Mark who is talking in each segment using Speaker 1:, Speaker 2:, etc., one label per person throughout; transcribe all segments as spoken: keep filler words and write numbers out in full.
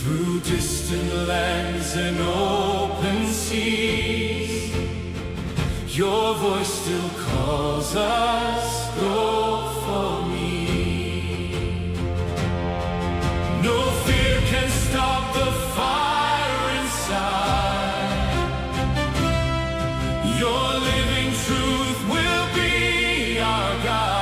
Speaker 1: Through distant lands and open seas, your voice still calls us, go for me. No fear can stop the fire inside. Your living truth will be our guide.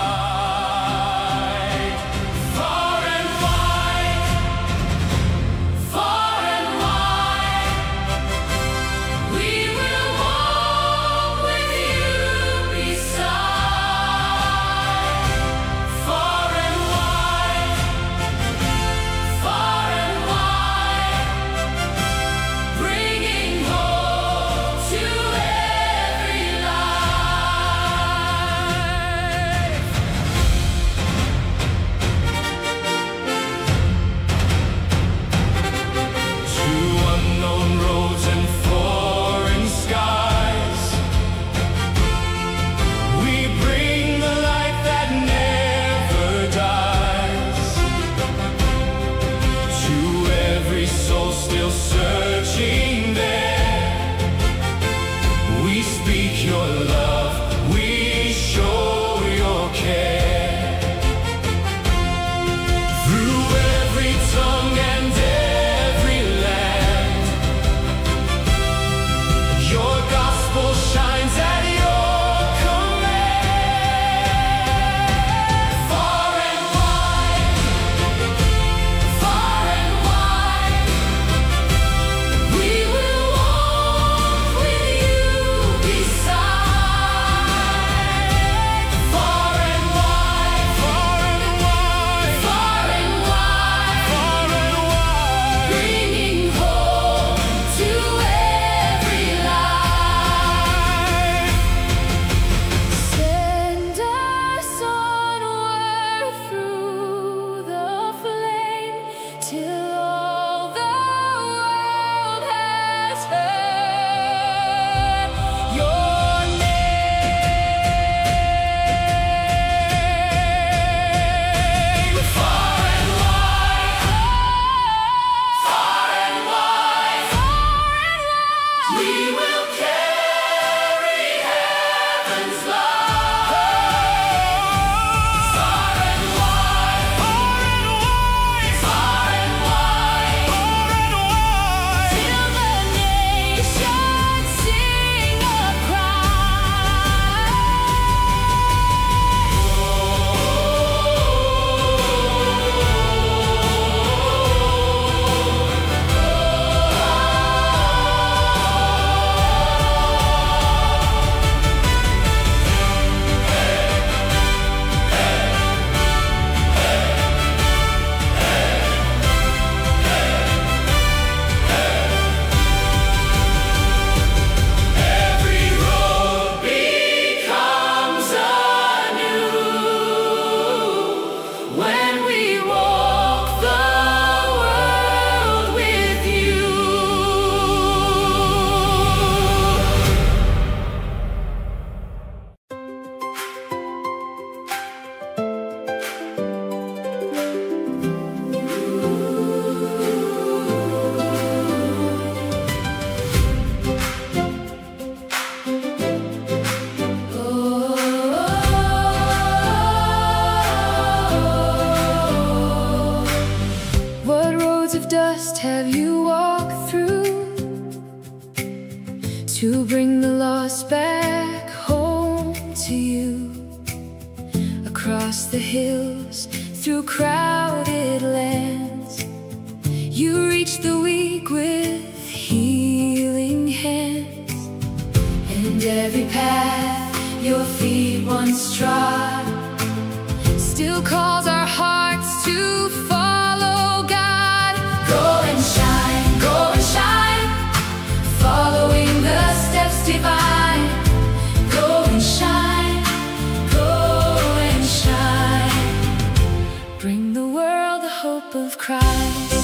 Speaker 1: Searching there, we speak your love, we show your care. Through every tongue and every land, your gospel shines at your command. Far and wide, far and wide, we will walk with you beside. Far and wide, far and wide, far and wide, far and wide, bringing hope to every life. Send us onward through the flame till all the world has heard your name. Far and wide, far and wide, far and wide, we will carry heaven's love. Far and wide, far and wide, far and wide, far and wide, till the nations sing a cry. Every road becomes anew when we walk the world with you. What roads of dust have you walked through to bring the lost back home to you? Across the hills, through crowded lands, you reach the weak with healing hands. And every path your feet once trod still calls our hearts to follow God. Go and shine, go and shine, following the steps divine. Go and shine, go and shine, bring the world the hope of Christ.